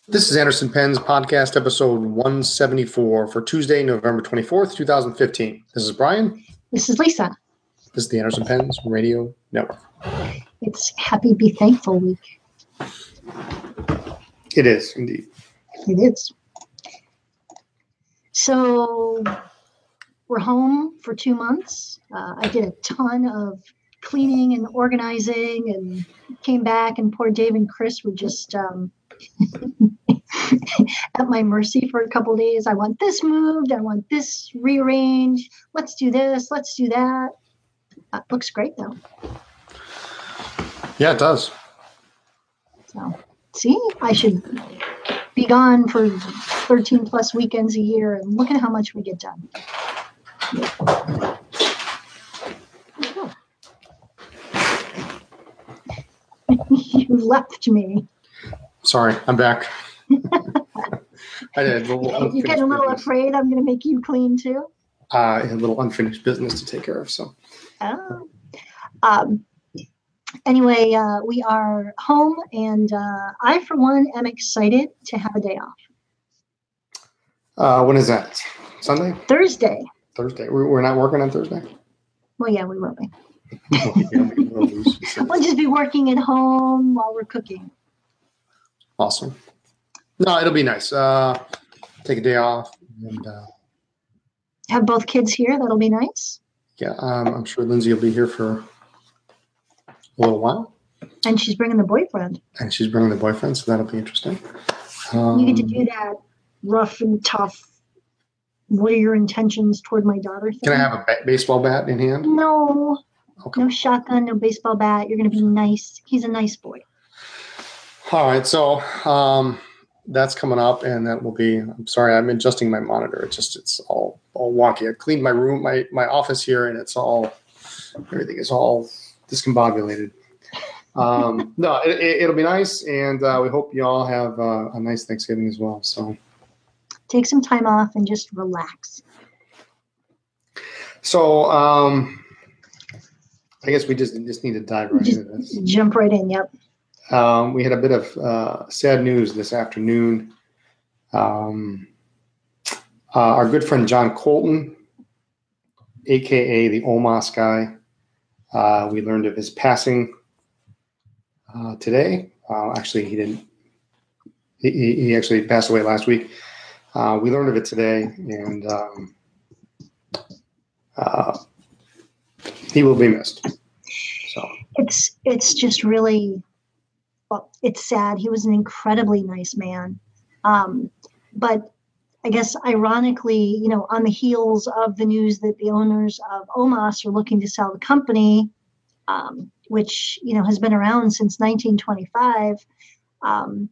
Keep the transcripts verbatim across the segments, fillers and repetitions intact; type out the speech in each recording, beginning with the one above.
This is Anderson Penn's podcast episode one seventy-four for Tuesday, November twenty-fourth, twenty fifteen. This is Brian. This is Lisa. This is the Anderson Penn's Radio Network. It's Happy Be Thankful Week. It is, indeed. It is. So we're home for two months. Uh, I did a ton of cleaning and organizing and came back, and poor Dave and Chris were just um, at my mercy for a couple of days. I want this moved. I want this rearranged. Let's do this. Let's do that. Uh, looks great, though. Yeah, it does. So, see, I should be gone for thirteen plus weekends a year, and look at how much we get done. You left me. Sorry, I'm back. I did. You're getting a little business. Afraid I'm going to make you clean too? Uh, a little unfinished business to take care of. So. Oh. Um. Anyway, uh, we are home, and uh, I, for one, am excited to have a day off. Uh, when is that? Sunday? Thursday. Thursday. We're, we're not working on Thursday? Well, yeah, we will be. We'll just be working at home while we're cooking. Awesome. No, it'll be nice. Uh, take a day off. and uh, Have both kids here. That'll be nice. Yeah, um, I'm sure Lindsay will be here for a little while. And she's bringing the boyfriend. And she's bringing the boyfriend, so that'll be interesting. Um, you get to do that rough and tough. What are your intentions toward my daughter thing? Can I have a ba- baseball bat in hand? No. Okay. No shotgun, no baseball bat. You're going to be nice. He's a nice boy. All right. So um, that's coming up, and that will be, I'm sorry, I'm adjusting my monitor. It's just, it's all, all wonky. I cleaned my room, my, my office here, and it's all, everything is all discombobulated. Um, no, it, it, it'll be nice, and uh, we hope you all have uh, a nice Thanksgiving as well. So take some time off and just relax. So um, I guess we just just need to dive right just into this. Jump right in. Yep. Um, we had a bit of uh, sad news this afternoon. Um, uh, our good friend John Colton, A K A the O M A S guy, uh, we learned of his passing uh, today. Uh, actually, he didn't. He, he actually passed away last week. Uh, we learned of it today, and um, uh, he will be missed. So it's it's just really, well, it's sad. He was an incredibly nice man, um, but I guess ironically, you know, on the heels of the news that the owners of O M A S are looking to sell the company, um, which you know has been around since nineteen twenty-five. Um,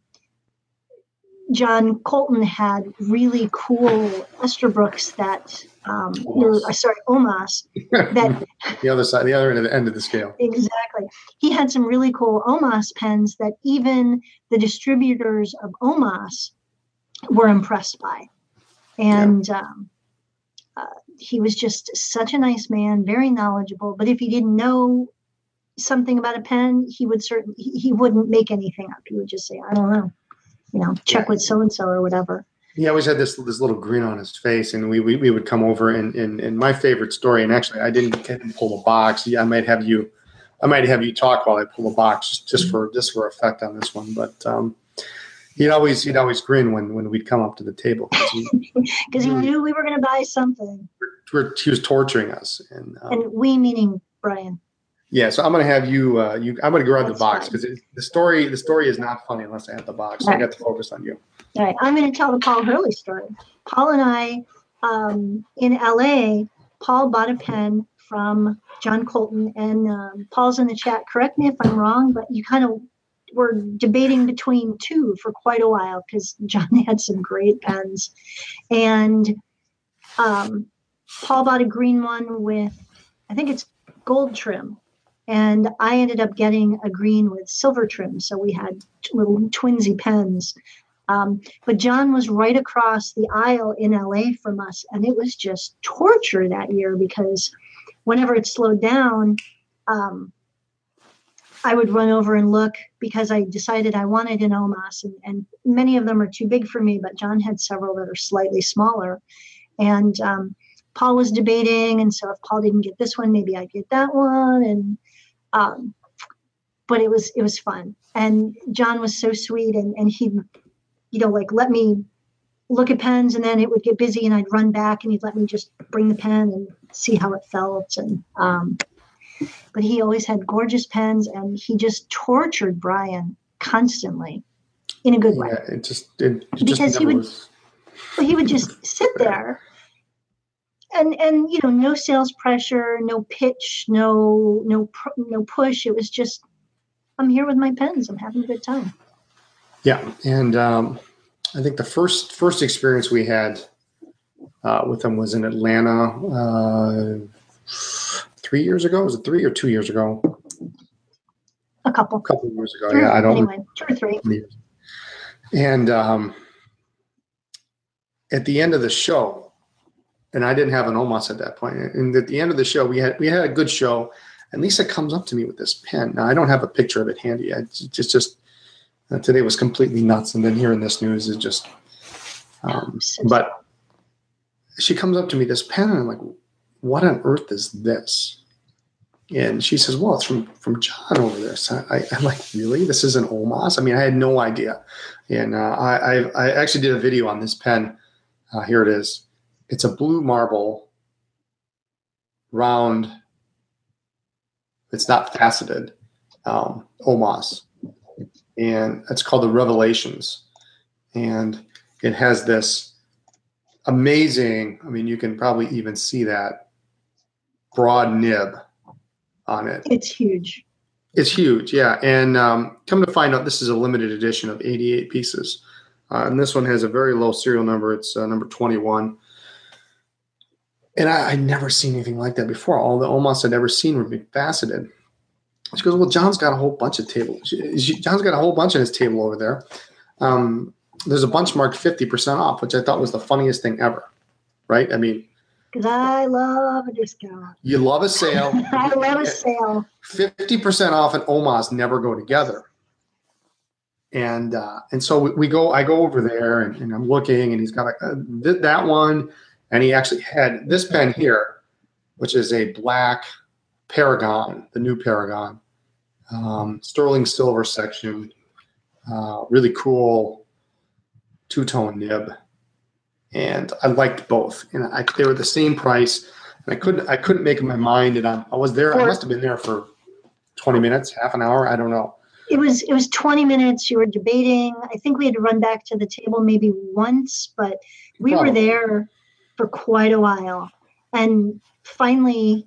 John Colton had really cool Esterbrookes that, um, were, sorry, O M A S. That the other side, the other end of the, end of the scale. Exactly. He had some really cool O M A S pens that even the distributors of O M A S were impressed by. And yeah. um, uh, he was just such a nice man, very knowledgeable. But if he didn't know something about a pen, he would certainly he, he wouldn't make anything up. He would just say, "I don't know." You know, check with so-and-so or whatever. He always had this this little grin on his face, and we we, we would come over and, and and my favorite story, and actually I didn't get him pull the box. Yeah, I might have you I might have you talk while I pull the box just, just for just for effect on this one. But um, he'd always he'd always grin when, when we'd come up to the table because he, he knew we were going to buy something. We're, he was torturing us, and um, and we meaning Brian. Yeah, so I'm going to have you. Uh, you, I'm going to grab That's the box because the story. The story is not funny unless I have the box. So right. I got to focus on you. All right, I'm going to tell the Paul Hurley story. Paul and I, um, in L A, Paul bought a pen from John Colton, and um, Paul's in the chat. Correct me if I'm wrong, but you kind of were debating between two for quite a while because John had some great pens, and um, Paul bought a green one with, I think it's gold trim. And I ended up getting a green with silver trim. So we had little twinsy pens. Um, but John was right across the aisle in L A from us. And it was just torture that year because whenever it slowed down, um, I would run over and look because I decided I wanted an Omas, and, and many of them are too big for me, but John had several that are slightly smaller. And um, Paul was debating, and so if Paul didn't get this one, maybe I'd get that one. And um, but it was it was fun. And John was so sweet, and and he, you know, like let me look at pens, and then it would get busy, and I'd run back, and he'd let me just bring the pen and see how it felt. And um, but he always had gorgeous pens, and he just tortured Brian constantly in a good way. Yeah, it just it, it because just he would was... well, he would just sit there. And, and, you know, no sales pressure, no pitch, no, no, no push. It was just, I'm here with my pens. I'm having a good time. Yeah. And um, I think the first, first experience we had uh, with him was in Atlanta uh, three years ago. Was it three or two years ago? A couple. A couple of years ago. Three, yeah. I don't anyway, two or three. Years. And um, at the end of the show, and I didn't have an Omas at that point. And at the end of the show, we had we had a good show. And Lisa comes up to me with this pen. Now, I don't have a picture of it handy. I just, just uh, today was completely nuts. And then hearing this news is just, um, but she comes up to me, this pen, and I'm like, what on earth is this? And she says, well, it's from, from John over there. So I, I'm like, really? This is an Omas? I mean, I had no idea. And uh, I, I, I actually did a video on this pen. Uh, here it is. It's a blue marble, round, it's not faceted, um, Omas. And it's called the Revelations. And it has this amazing, I mean, you can probably even see that broad nib on it. It's huge. It's huge, yeah. And um, come to find out, this is a limited edition of eighty-eight pieces. Uh, and this one has a very low serial number. It's uh, number twenty-one. And I, I'd never seen anything like that before. All the Omas I'd ever seen were faceted. She goes, well, John's got a whole bunch of tables. She, she, John's got a whole bunch on his table over there. Um, there's a bunch marked fifty percent off, which I thought was the funniest thing ever, right? I mean. Because I love a discount. You love a sale. I love a sale. fifty percent off and Omas never go together. And uh, and so we, we go, I go over there and, and I'm looking, and he's got a, a, th- that one. And he actually had this pen here, which is a black Paragon, the new Paragon, um, sterling silver section, uh, really cool two-tone nib. And I liked both. And I, they were the same price. And I couldn't I couldn't make up my mind. And I, I was there. I must have been there for twenty minutes, half an hour. I don't know. It was it was twenty minutes. You were debating. I think we had to run back to the table maybe once, but we Probably. were there for quite a while. And finally,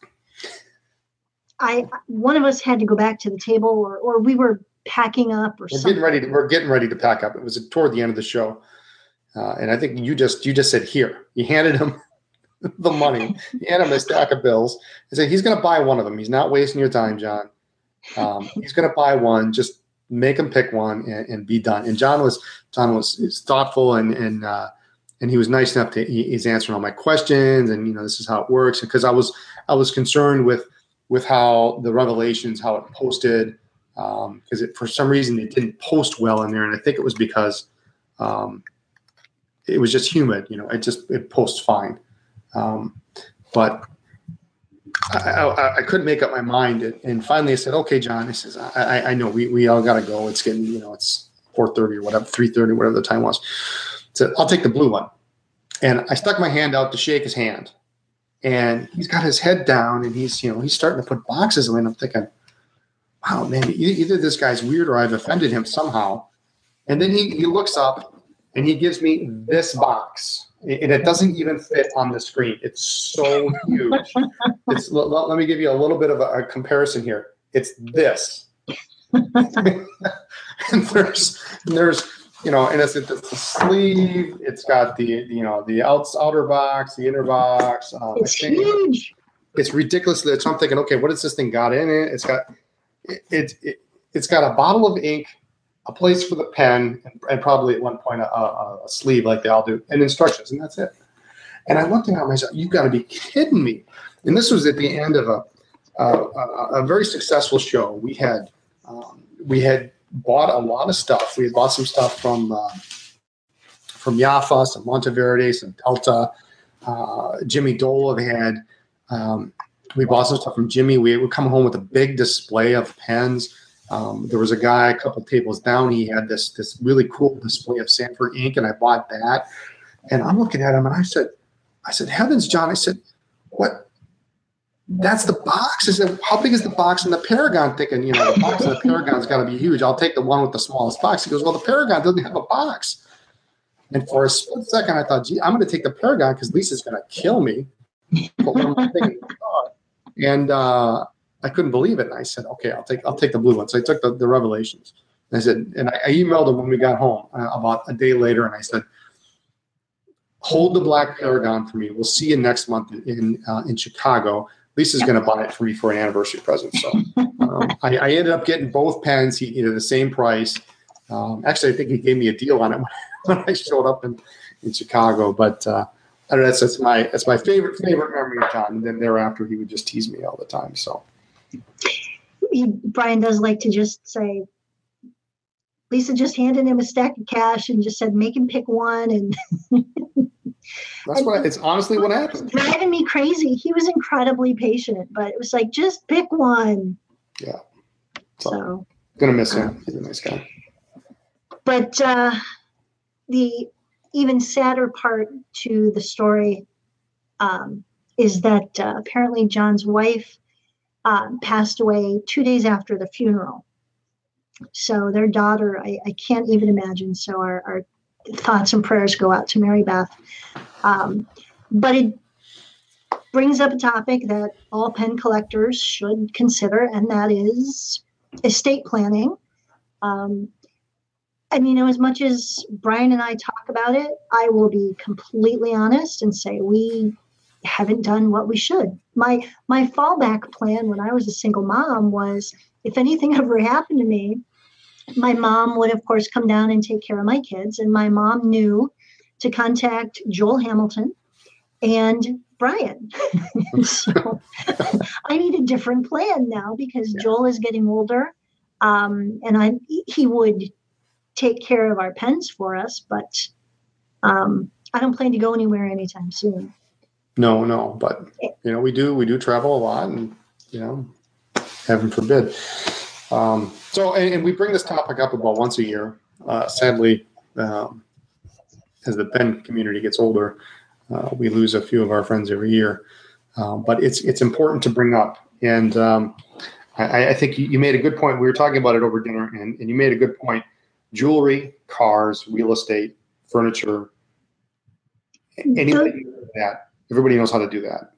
I one of us had to go back to the table, or, or we were packing up or we're something. Getting ready to, we're getting ready to pack up. It was toward the end of the show. Uh, and I think you just you just said, here. You handed him the money. You handed him a stack of bills. I said, he's going to buy one of them. He's not wasting your time, John. Um, he's going to buy one. Just make him pick one and, and be done. And John was John was, was thoughtful, and and uh, and he was nice enough to he, he's answering all my questions. And you know, this is how it works. Because I was I was concerned with with how the Revelations, how it posted, because um, it for some reason it didn't post well in there, and I think it was because um, it was just humid. You know, it just it posts fine, um, but. I, I, I couldn't make up my mind, and finally I said, "Okay, John." I says, "I, I know we, we all got to go. It's getting, you know, it's four thirty or whatever, three thirty, whatever the time was." So I'll take the blue one, and I stuck my hand out to shake his hand, and he's got his head down, and he's, you know, he's starting to put boxes in. I'm thinking, "Wow, man, either this guy's weird or I've offended him somehow." And then he he looks up, and he gives me this box. And it doesn't even fit on the screen. It's so huge. It's, let, let me give you a little bit of a, a comparison here. It's this. and there's, there's, you know, and it's, it's the sleeve. It's got the, you know, the outs, outer box, the inner box. Um, it's huge. It's ridiculous. So I'm thinking, okay, what has this thing got in it? It's got, it, it, it, it's got a bottle of ink, a place for the pen, and, and probably at one point a, a, a sleeve like they all do, and instructions, and that's it. And I looked at myself, you've got to be kidding me. And this was at the end of a uh, a, a very successful show. We had um, we had bought a lot of stuff. We had bought some stuff from uh, from Yafa, some Monteverde, some Delta. Uh, Jimmy Dolan had. Um, we bought some stuff from Jimmy. We would come home with a big display of pens. Um, there was a guy a couple tables down. He had this this really cool display of Sanford ink, and I bought that. And I'm looking at him, and I said, I said, heavens, John. I said, what? That's the box. I said, how big is the box in the Paragon? Thinking, you know, the box in the Paragon's got to be huge. I'll take the one with the smallest box. He goes, well, the Paragon doesn't have a box. And for a split second, I thought, gee, I'm going to take the Paragon because Lisa's going to kill me. But what am I thinking? And uh, I couldn't believe it. And I said, okay, I'll take I'll take the blue one. So I took the, the Revelations. And I said, and I, I emailed him when we got home uh, about a day later, and I said, hold the black Paragon for me. We'll see you next month in uh, in Chicago. Lisa's going to buy it for me for an anniversary present. So um, I, I ended up getting both pens. He, you know, the same price. Um, actually, I think he gave me a deal on it when I showed up in, in Chicago. But uh, I don't know. That's, that's my that's my favorite favorite memory of John. And then thereafter, he would just tease me all the time. So he, Brian does like to just say, Lisa just handed him a stack of cash and just said, make him pick one. And that's what it's honestly what happened. Driving me crazy. He was incredibly patient, but it was like, just pick one. Yeah. So, so gonna miss him. Um, He's a nice guy. But uh, the even sadder part to the story um, is that uh, apparently John's wife uh, passed away two days after the funeral. So their daughter, I, I can't even imagine. So our, our thoughts and prayers go out to Mary Beth. Um, but it brings up a topic that all pen collectors should consider, and that is estate planning. Um, and, you know, as much as Brian and I talk about it, I will be completely honest and say we haven't done what we should. My my fallback plan when I was a single mom was if anything ever happened to me, my mom would, of course, come down and take care of my kids. And my mom knew to contact Joel Hamilton and Brian. So I need a different plan now because yeah. Joel is getting older. Um, and I he would take care of our pens for us, but um, I don't plan to go anywhere anytime soon. No, no, but you know, we do, we do travel a lot and, you know, heaven forbid. Um, so, and, and we bring this topic up about once a year. Uh, sadly, um, as the pen community gets older, uh, we lose a few of our friends every year. Um, but it's, it's important to bring up. And um, I, I think you, you made a good point. We were talking about it over dinner and, and you made a good point. Jewelry, cars, real estate, furniture, anything like that. Everybody knows how to do that.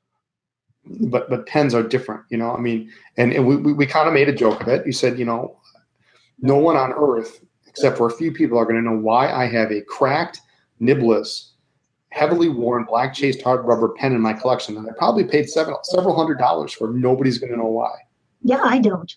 But but pens are different, you know. I mean, and, and we, we, we kind of made a joke of it. You said, you know, no one on earth, except for a few people, are going to know why I have a cracked, nibless, heavily worn, black chased hard rubber pen in my collection. And I probably paid seven, several hundred dollars for. Nobody's going to know why. Yeah, I don't.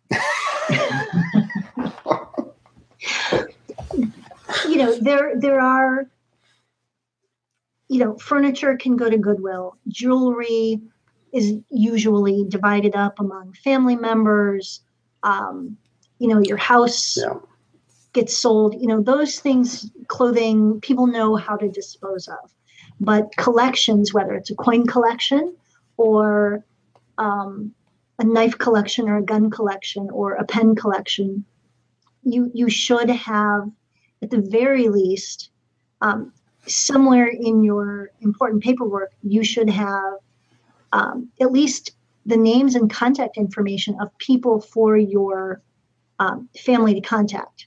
You know, there there are, you know, furniture can go to Goodwill. Jewelry is usually divided up among family members. Um, you know, your house yeah. gets sold. You know, those things, clothing, people know how to dispose of. But collections, whether it's a coin collection or um, a knife collection or a gun collection or a pen collection, you you should have, at the very least, um, somewhere in your important paperwork, you should have um, at least the names and contact information of people for your um, family to contact.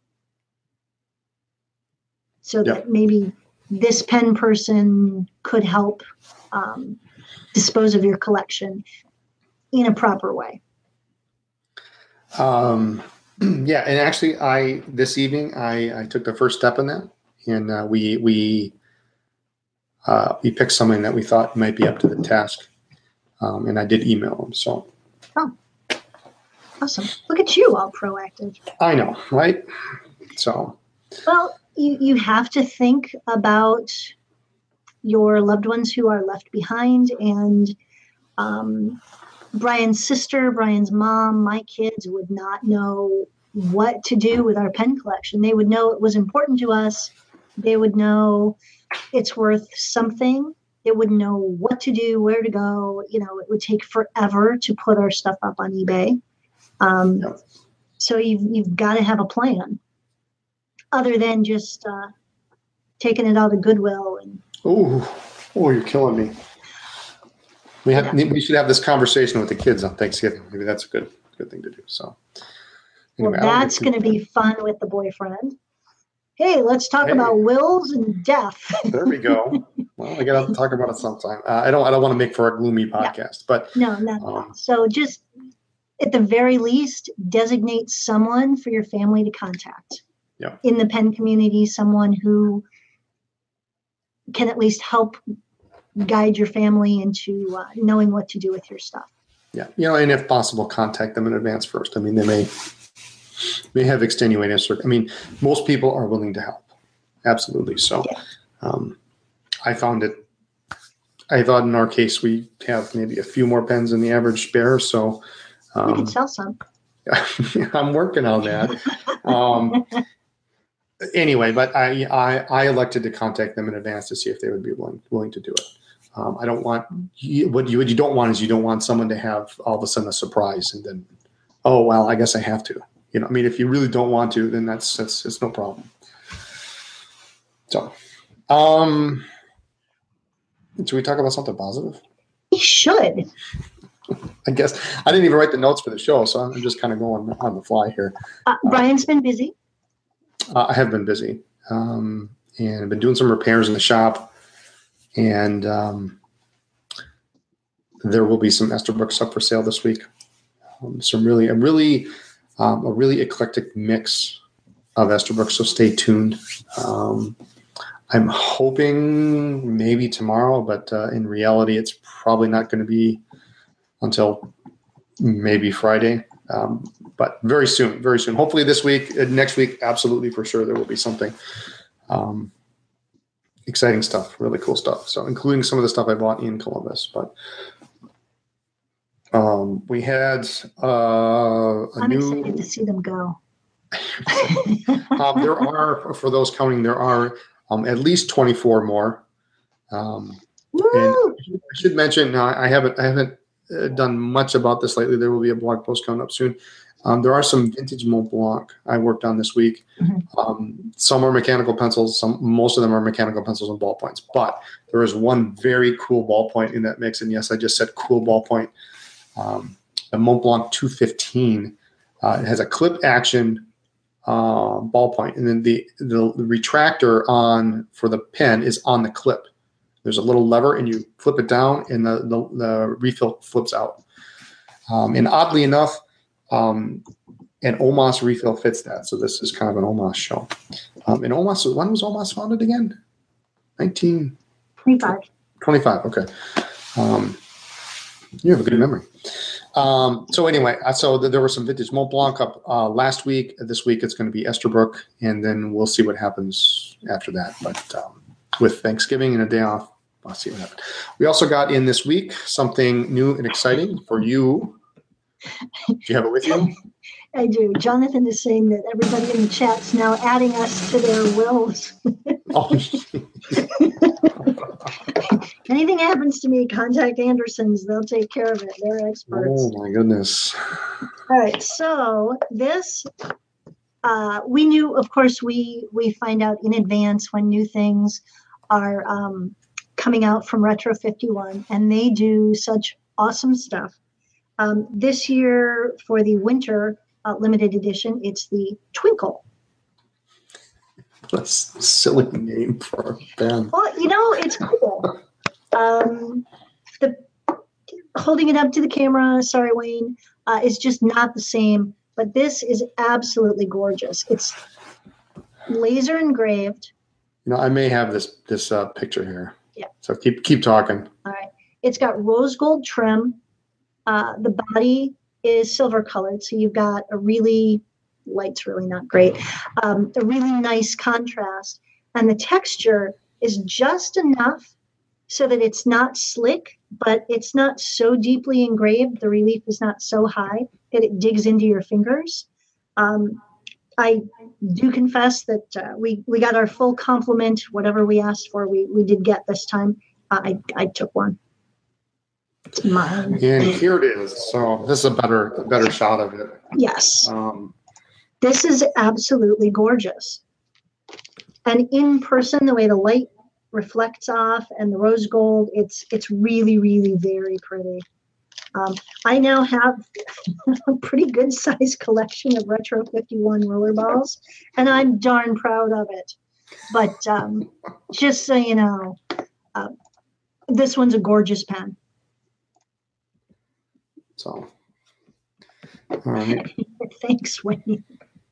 So that yeah. maybe this pen person could help um, dispose of your collection in a proper way. Um, yeah, and actually, I this evening I, I took the first step in that. And uh, we we uh, we picked something that we thought might be up to the task, um, and I did email them. So, oh, awesome! Look at you, all proactive. I know, right? So, well, you you have to think about your loved ones who are left behind, and um, Brian's sister, Brian's mom, my kids would not know what to do with our pen collection. They would know it was important to us. They would know it's worth something. They wouldn't know what to do, where to go. You know, it would take forever to put our stuff up on eBay. Um, Yep. So you've, you've got to have a plan other than just uh, taking it out of Goodwill. And Oh, oh, you're killing me. We have Yeah. we should have this conversation with the kids on Thanksgiving. Maybe that's a good good thing to do. So well, anyway, I don't that's get going to be fun with the boyfriend. Hey, let's talk Hey. about wills and death. too- there we go. Well, I got to talk about it sometime. Uh, I don't I don't want to make for a gloomy podcast, but No, not at all. Um, So just at the very least, designate someone for your family to contact. Yeah. In the pen community, someone who can at least help guide your family into uh, knowing what to do with your stuff. yeah, you know, and if possible, contact them in advance first. I mean, they may may have extenuating circ. I mean, most people are willing to help. Absolutely. So, Yeah. um, I found it. I thought in our case we have maybe a few more pens than the average bearer. So, We um, could sell some. I'm working on that. Um, anyway, but I, I I elected to contact them in advance to see if they would be willing willing to do it. Um, I don't want you, what you what you don't want is you don't want someone to have all of a sudden a surprise and then, oh well, I guess I have to. You know, I mean, if you really don't want to, then that's that's it's no problem. So, um, should we talk about something positive? We should. I guess I didn't even write the notes for the show, so I'm just kind of going on the fly here. Uh, Brian's been busy. Uh, I have been busy, um, and I've been doing some repairs in the shop, and um, there will be some Esterbrook's up for sale this week. Um, some really, a really, um, a really eclectic mix of Esterbrook. So stay tuned. Um, I'm hoping maybe tomorrow, but uh, in reality, it's probably not going to be until maybe Friday. Um, but very soon, very soon. Hopefully this week, uh, next week, absolutely for sure there will be something. Um, exciting stuff, really cool stuff. So including some of the stuff I bought in Columbus, but um, we had uh, a I'm new. excited to see them go. um, there are, for those counting, there are um, at least twenty-four more. Um, and Woo! I should mention, uh, I haven't, I haven't uh, done much about this lately. There will be a blog post coming up soon. Um, there are some vintage Mont Blanc I worked on this week. Mhm. Um, some are mechanical pencils. Some, most of them are mechanical pencils and ballpoints. But there is one very cool ballpoint in that mix. And yes, I just said cool ballpoint. Um, the Mont Blanc two fifteen. Uh, it has a clip action uh, ballpoint, and then the, the the retractor on for the pen is on the clip. There's a little lever, and you flip it down, and the the, the refill flips out. Um, and oddly enough, um, an Omas refill fits that. So this is kind of an Omas show. Um, and Omas, when was Omas founded again? nineteen twenty-five. twenty-five. Okay. Um, you have a good memory. Um, so anyway, uh, so th- there were some vintage Mont Blanc up uh, last week. This week it's going to be Esterbrook, and then we'll see what happens after that. But um, with Thanksgiving and a day off, I'll see what happens. We also got in this week something new and exciting for you. Do you have it with you? I do. Jonathan is saying that everybody in the chat's now adding us to their wills. Oh, Anything happens to me, contact Andersons. They'll take care of it. They're experts. oh my goodness. All right. So this, uh, we knew, of course, we we find out in advance when new things are um, coming out from Retro fifty-one, and they do such awesome stuff. Um, this year for the winter uh, limited edition, it's the Twinkle. That's a silly name for a pen. Well, you know, it's cool. Um, the holding it up to the camera, sorry, Wayne, uh, is just not the same. But this is absolutely gorgeous. It's laser engraved. You know, I may have this this uh, picture here. Yeah. So keep keep talking. All right. It's got rose gold trim. Uh, the body is silver colored, so you've got a really light's really not great. Um, a really nice contrast, and the texture is just enough so that it's not slick, but it's not so deeply engraved. The relief is not so high that it digs into your fingers. Um, I do confess that uh, we, we got our full complement, whatever we asked for, we, we did get this time. Uh, I, I took one. It's mine. And here it is. So this is a better, a better shot of it. Yes. Um, This is absolutely gorgeous. And in person, the way the light reflects off and the rose gold, it's it's really, really very pretty. Um, I now have a pretty good sized collection of Retro fifty-one rollerballs, and I'm darn proud of it. But um, just so you know, uh, this one's a gorgeous pen. So, all right. Thanks, Wayne.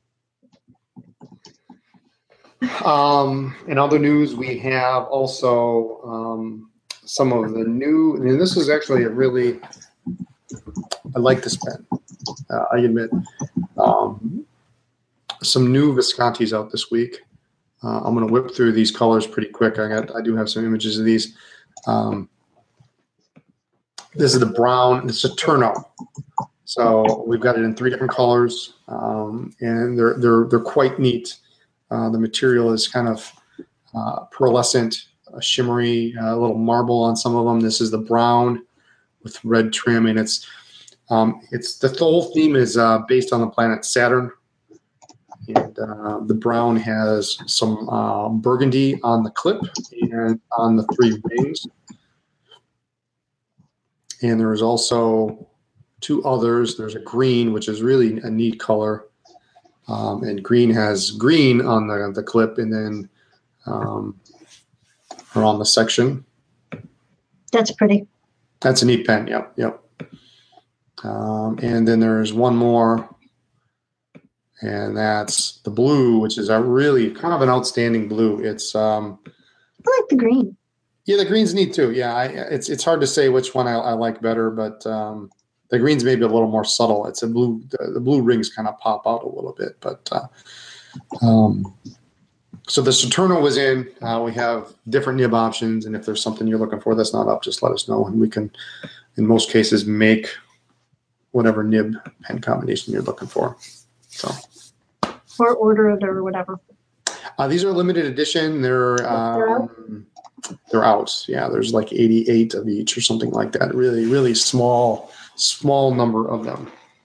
Um, in other news, we have also um, some of the new, and this is actually a really, I like this pen, uh, I admit. Um, some new Viscontis out this week. Uh, I'm going to whip through these colors pretty quick. I got, I do have some images of these. Um, this is the brown, it's a Turno. So we've got it in three different colors, um, and they're, they're, they're quite neat. Uh, the material is kind of uh, pearlescent, uh, shimmery, a uh, little marble on some of them. This is the brown with red trim, and it's um, it's the whole theme is uh, based on the planet Saturn. And uh, the brown has some uh, burgundy on the clip and on the three rings. And there's also two others. There's a green, which is really a neat color. Um, and green has green on the, the clip and then um, or on the section. That's pretty. That's a neat pen. Yep. Yep. Um, and then there's one more, and that's the blue, which is a really kind of an outstanding blue. It's um, I like the green. Yeah, the green's neat too. Yeah, I, it's it's hard to say which one I, I like better, but um, the green's maybe a little more subtle. It's a blue. The, the blue rings kind of pop out a little bit, but uh, um, so the Saturno was in. Uh, we have different nib options, and if there's something you're looking for that's not up, just let us know, and we can, in most cases, make whatever nib pen combination you're looking for. So, or order it or whatever. Uh, these are limited edition. They're um, they're out. Yeah, there's like eighty-eight of each or something like that. Really, really small, small number of them.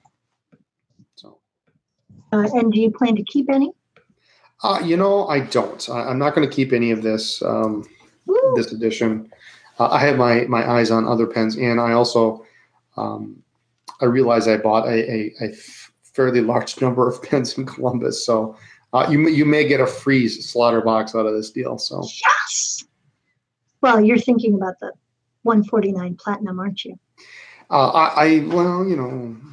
So, uh, and do you plan to keep any? Uh, you know, I don't. I, I'm not going to keep any of this um, this edition. Uh, I have my my eyes on other pens, and I also um, I realized I bought a, a, a fairly large number of pens in Columbus, so. Uh, you you may get a free slaughter box out of this deal. So yes. Well, you're thinking about the one forty-nine Platinum, aren't you? Uh, I, I well, you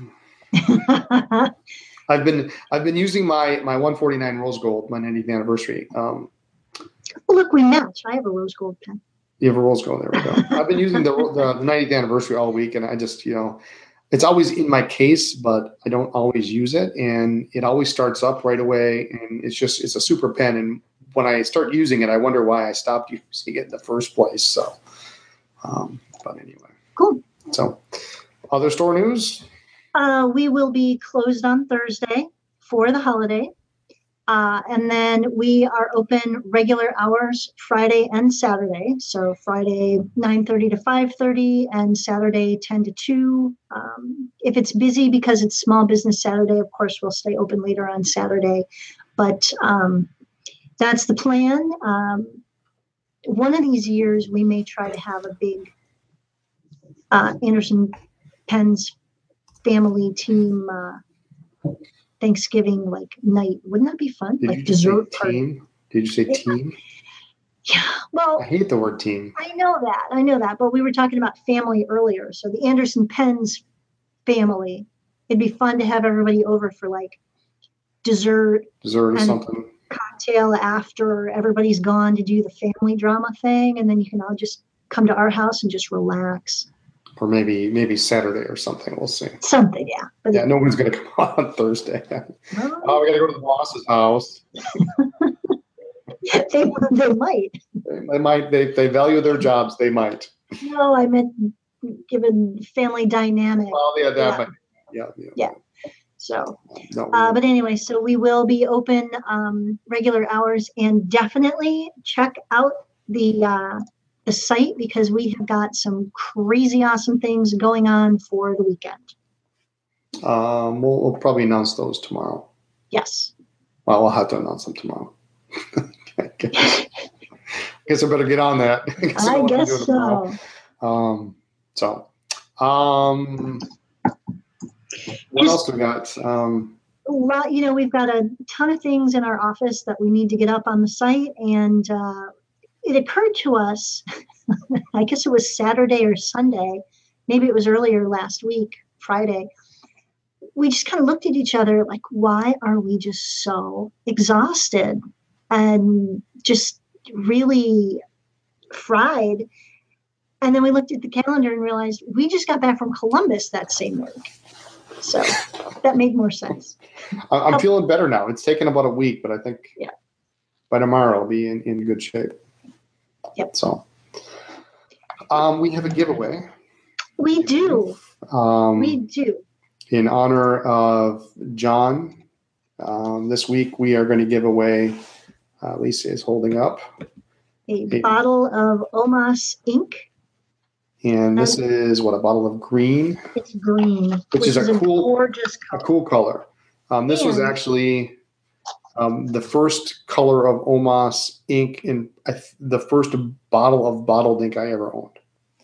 know, I've been I've been using my my one forty-nine Rose Gold, my ninetieth anniversary. Um, well, look, we match. I have a Rose Gold pen. You have a Rose Gold. There we go. I've been using the, the the ninetieth anniversary all week, and I just you know. It's always in my case, but I don't always use it, and it always starts up right away, and it's just it's a super pen. And when I start using it, I wonder why I stopped using it in the first place. So, um, but anyway, cool. So, other store news? Uh, we will be closed on Thursday for the holiday, uh, and then we are open regular hours Friday and Saturday. So Friday nine thirty to five thirty, and Saturday ten to two. Um, if it's busy because it's Small Business Saturday, of course, we'll stay open later on Saturday. But um, that's the plan. Um, one of these years, we may try to have a big uh, Anderson Pens family team uh, Thanksgiving like night. Wouldn't that be fun? Did like you just dessert say party. Team? Did you say yeah. team? Yeah. Well, I hate the word team. I know that. I know that. But we were talking about family earlier. So the Anderson Pens family, it'd be fun to have everybody over for like dessert. Dessert or and something. Cocktail after everybody's gone to do the family drama thing. And then you can all just come to our house and just relax. Or maybe maybe Saturday or something. We'll see. Something, yeah. But yeah, no one's going to come out on Thursday. Oh, we got to go to the boss's house. they, they might. They might. They they value their jobs. They might. No, I meant given family dynamic. Well, yeah, that, yeah. But, yeah, yeah. Yeah. So, No, uh, but anyway, so we will be open um, regular hours, and definitely check out the uh, the site because we have got some crazy awesome things going on for the weekend. Um, we'll, we'll probably announce those tomorrow. Yes. Well, we'll have to announce them tomorrow. I guess, guess I better get on that. I guess, I guess so. Um, so, um, what else we got? Um, well, you know, we've got a ton of things in our office that we need to get up on the site, and uh, it occurred to us, I guess it was Saturday or Sunday, maybe it was earlier last week, Friday. We just kind of looked at each other like, why are we just so exhausted and just really fried? And then we looked at the calendar and realized we just got back from Columbus that same week. So that made more sense. I'm feeling better now. It's taken about a week, but I think yeah. by tomorrow I'll be in, in good shape. Yep. So um, we have a giveaway. We do. Um, we do. In honor of John, um, this week we are going to give away, uh, Lisa is holding up, a, a bottle of Omas ink. And this um, is what, a bottle of green? It's green, which, which is, is a cool, gorgeous color. a cool color. Um, this and, was actually um, the first color of Omas ink in uh, the first bottle of bottled ink I ever owned.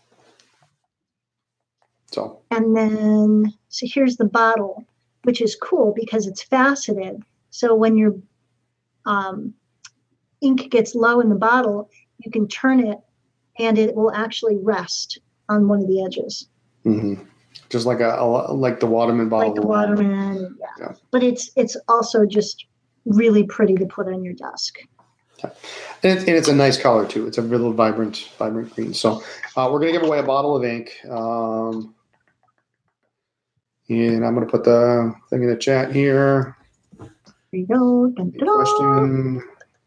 So. And then, so here's the bottle, which is cool because it's faceted. So when your um, ink gets low in the bottle, you can turn it and it will actually rest on one of the edges. Mm-hmm. Just like a, a like the Waterman bottle. Like the Waterman, yeah. yeah. But it's it's also just really pretty to put on your desk. Yeah. And, it, and it's a nice color too. It's a real vibrant, vibrant green. So uh, we're gonna give away a bottle of ink. Um, And I'm going to put the thing in the chat here. There you go. Dun, dun, question.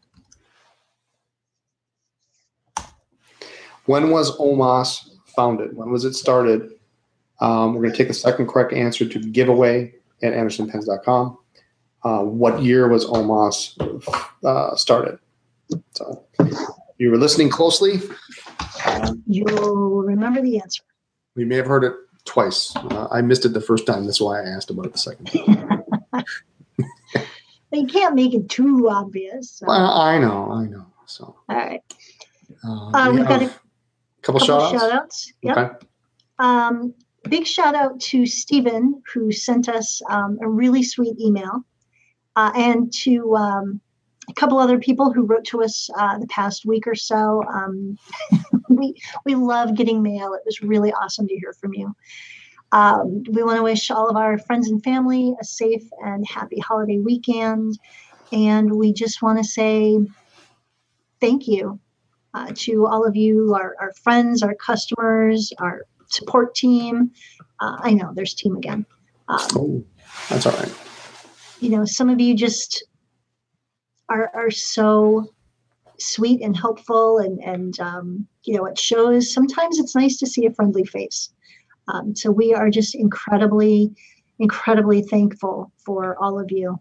When was Omas founded? When was it started? Um, we're going to take the second correct answer to giveaway at anderson pens dot com. Uh, what year was Omas uh, started? So you were listening closely. Um, You'll remember the answer. We may have heard it twice. Uh, I missed it the first time. That's why I asked about it the second time. But you can't make it too obvious. So. Well, I know, I know. So, all right. Uh, uh, we we've got a couple, couple shout outs. Shout outs. Yep. Okay. Um, big shout out to Stephen, who sent us um, a really sweet email, uh, and to um, a couple other people who wrote to us uh, the past week or so. Um, we we love getting mail. It was really awesome to hear from you. Um, we want to wish all of our friends and family a safe and happy holiday weekend. And we just want to say thank you uh, to all of you, our, our friends, our customers, our support team. Uh, I know there's team again. Um, oh, that's all right. You know, some of you just are, are so sweet and helpful, and, and um, you know, it shows. Sometimes it's nice to see a friendly face. Um, so we are just incredibly, incredibly thankful for all of you.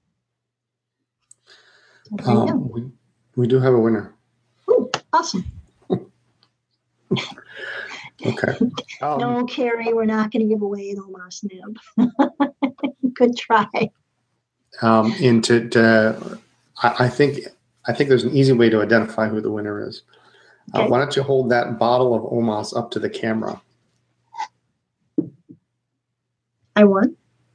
So um, we, we do have a winner. Ooh, awesome. Okay. Um, no, Carrie, we're not going to give away an Omas nib. Good try. Um, and to, to I, I think I think there's an easy way to identify who the winner is. Okay. Uh, why don't you hold that bottle of Omas up to the camera? I won.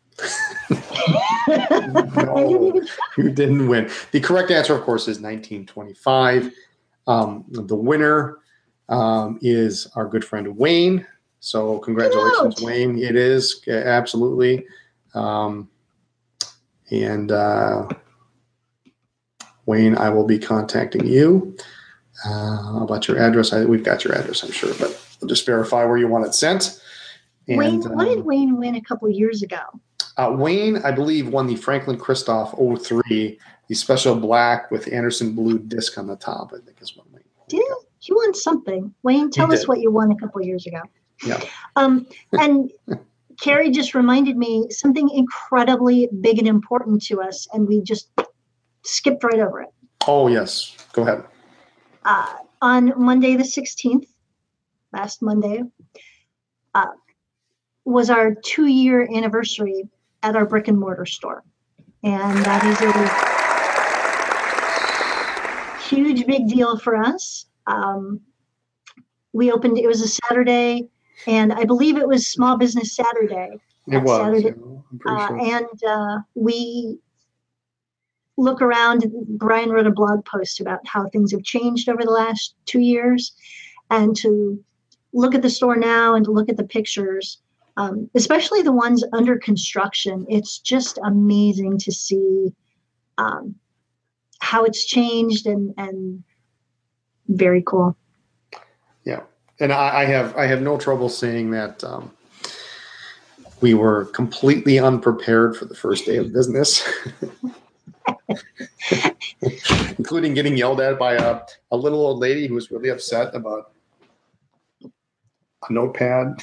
No, you didn't win. The correct answer, of course, is nineteen twenty-five. Um, the winner um, is our good friend Wayne. So congratulations, Wayne. It is absolutely. Um, and uh, Wayne, I will be contacting you uh, about your address. I, we've got your address, I'm sure, but we'll just verify where you want it sent. And, Wayne, what did Wayne win a couple of years ago? Uh, Wayne, I believe, won the Franklin Christoph oh three, the special black with Anderson blue disc on the top, I think is what Wayne. Did he won something. Wayne, tell us what you won a couple of years ago. Yeah. Um, and Carrie just reminded me something incredibly big and important to us, and we just skipped right over it. Oh, yes. Go ahead. Uh, on Monday the sixteenth, last Monday, uh, was our two-year anniversary at our brick and mortar store. And that is a huge, big deal for us. Um, we opened, it was a Saturday, and I believe it was Small Business Saturday. It was. Saturday. Yeah, I'm pretty uh, sure. And uh, we look around. Brian wrote a blog post about how things have changed over the last two years. And to look at the store now and to look at the pictures, um, especially the ones under construction, it's just amazing to see um, how it's changed and, and very cool. Yeah. And I, I have I have no trouble saying that um, we were completely unprepared for the first day of business, including getting yelled at by a, a little old lady who was really upset about a notepad.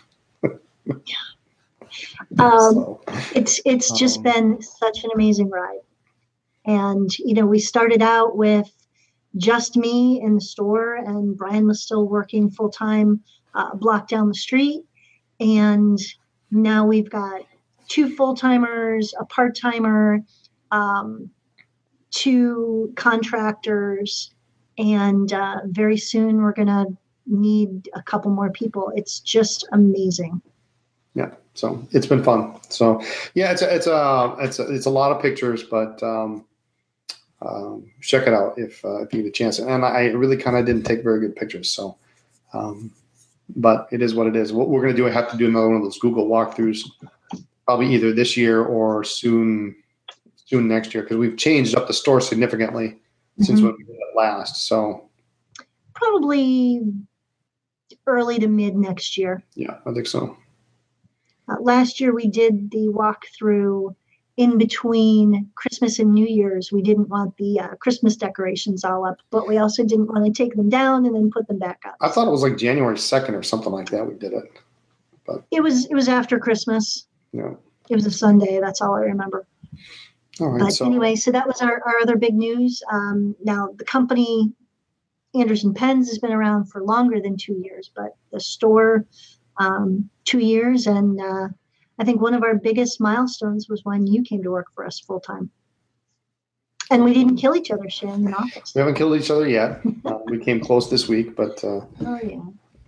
um, so, it's it's just um, been such an amazing ride. And, you know, we started out with just me in the store, and Brian was still working full time uh, a block down the street. And now we've got two full timers, a part timer, um, two contractors, and uh, very soon we're going to need a couple more people. It's just amazing. Yeah. So it's been fun. So yeah, it's a, it's a, it's a, it's a lot of pictures, but um, um, check it out if, uh, if you get a chance. And I really kind of didn't take very good pictures. So, um, but it is what it is. What we're going to do, I have to do another one of those Google walkthroughs, probably either this year or soon, soon next year, because we've changed up the store significantly mm-hmm. since when we did it last. So probably early to mid next year. Yeah, I think so. Uh, last year we did the walkthrough in between Christmas and New Year's. We didn't want the uh, Christmas decorations all up, but we also didn't want to take them down and then put them back up. I thought it was like January second or something like that we did it. But it was it was after Christmas. Yeah. It was a Sunday. That's all I remember. All right. But so. anyway, so that was our, our other big news. Um, now the company, Anderson Pens, has been around for longer than two years, but the store, um, two years. And uh, I think one of our biggest milestones was when you came to work for us full time. And we didn't kill each other sharing an office. We haven't killed each other yet. uh, we came close this week, but. Uh... Oh, yeah.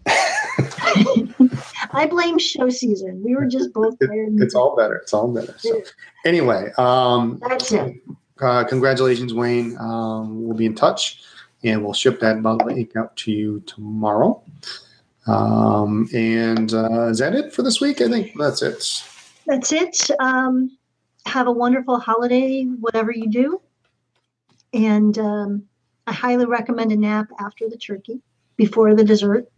I blame show season. We were just both there. It, it's all better. It's all better. So anyway, um, that's it. Uh, congratulations, Wayne. Um, we'll be in touch, and we'll ship that bottle of ink out to you tomorrow. Um, and uh, is that it for this week? I think that's it. That's it. Um, have a wonderful holiday, whatever you do. And um, I highly recommend a nap after the turkey, before the dessert.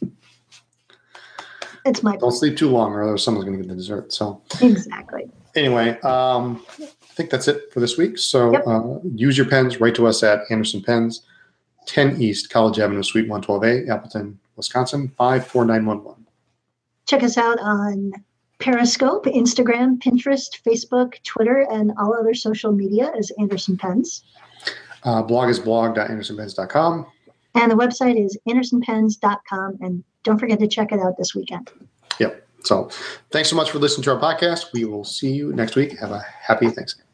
It's my Don't plan. Sleep too long, or someone's going to get the dessert. So exactly. Anyway, um, I think that's it for this week. So yep. uh, use your pens. Write to us at Anderson Pens, ten East College Avenue, Suite one twelve A, Appleton, Wisconsin, five four nine one one. Check us out on Periscope, Instagram, Pinterest, Facebook, Twitter, and all other social media as Anderson Pens. Uh, blog is blog dot anderson pens dot com. And the website is anderson pens dot com. And don't forget to check it out this weekend. Yep. So thanks so much for listening to our podcast. We will see you next week. Have a happy Thanksgiving.